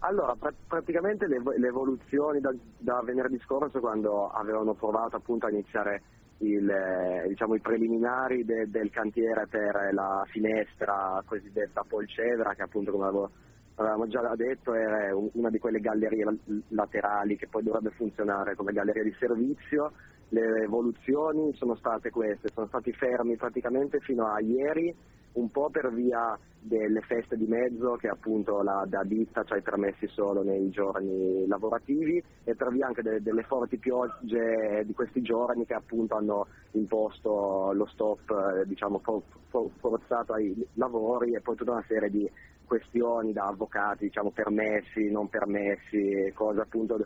Allora, praticamente le evoluzioni da venerdì scorso, quando avevano provato appunto a iniziare i preliminari del cantiere per la finestra cosiddetta Polcevera, che appunto, come avevamo già detto, è una di quelle gallerie laterali che poi dovrebbe funzionare come galleria di servizio. Le evoluzioni sono state queste, sono stati fermi praticamente fino a ieri, un po' per via delle feste di mezzo che appunto la ditta ci ha permessi solo nei giorni lavorativi, e per via anche delle forti piogge di questi giorni che appunto hanno imposto lo stop forzato ai lavori, e poi tutta una serie di questioni da avvocati, permessi, non permessi, cose appunto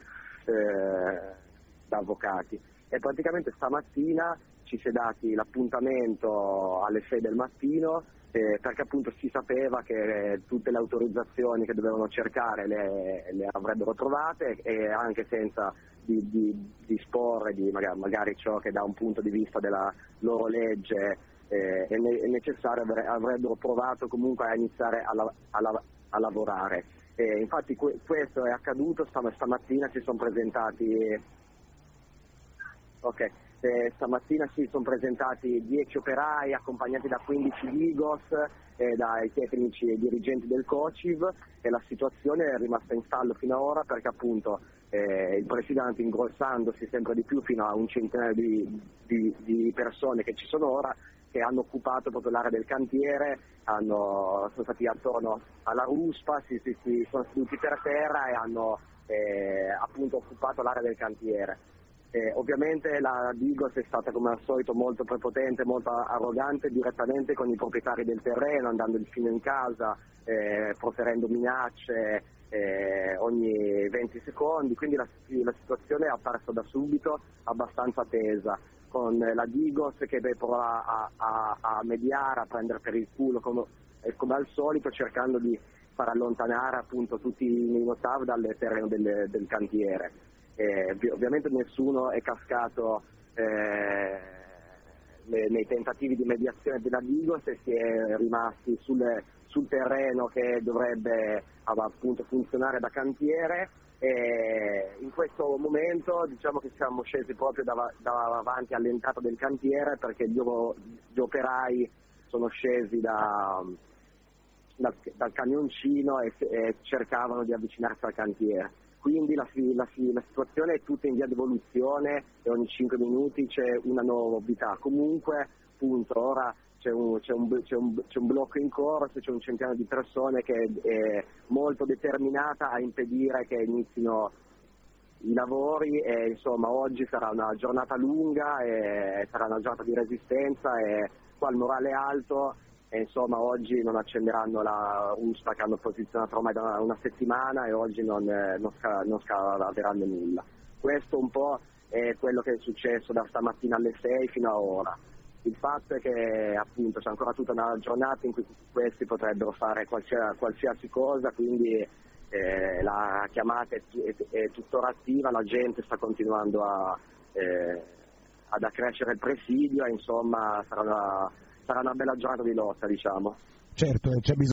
da avvocati. E praticamente stamattina ci si è dati l'appuntamento alle 6 del mattino, perché appunto si sapeva che tutte le autorizzazioni che dovevano cercare le avrebbero trovate, e anche senza disporre di magari ciò che da un punto di vista della loro legge è necessario, avrebbero provato comunque a iniziare a lavorare. Infatti questo è accaduto. Stamattina si sono presentati stamattina si sono presentati 10 operai accompagnati da 15 Digos e dai tecnici e dirigenti del COCIV, e la situazione è rimasta in stallo fino ad ora, perché appunto il presidente, ingrossandosi sempre di più fino a un centinaio di persone che ci sono ora, che hanno occupato proprio l'area del cantiere, sono stati attorno alla ruspa, si sono seduti per terra e hanno appunto occupato l'area del cantiere. Ovviamente la Digos è stata, come al solito, molto prepotente, molto arrogante direttamente con i proprietari del terreno, andando fino in casa, proferendo minacce ogni 20 secondi, quindi la situazione è apparsa da subito abbastanza tesa, con la Digos che prova a mediare, a prendere per il culo come al solito, cercando di far allontanare appunto tutti i Minotaur dal terreno del cantiere. Ovviamente nessuno è cascato nei tentativi di mediazione della Digos, e si è rimasti sul terreno che dovrebbe appunto funzionare da cantiere. E in questo momento diciamo che siamo scesi proprio davanti all'entrata del cantiere, perché gli operai sono scesi dal camioncino e cercavano di avvicinarsi al cantiere. Quindi la situazione è tutta in via di evoluzione, e ogni 5 minuti c'è una novità. Comunque appunto ora c'è un blocco in corso, c'è un centinaio di persone che è molto determinata a impedire che inizino i lavori, e insomma oggi sarà una giornata lunga, e sarà una giornata di resistenza, e qua il morale è alto. E insomma oggi non accenderanno la ruspa che hanno posizionato ormai da una settimana, e oggi non scalaveranno nulla. Questo un po' è quello che è successo da stamattina alle 6 fino a ora. Il fatto è che appunto c'è ancora tutta una giornata in cui questi potrebbero fare qualsiasi cosa, quindi la chiamata è tuttora attiva, la gente sta continuando ad accrescere il presidio, e insomma sarà una bella giornata di lotta, diciamo. Certo, c'è bisogno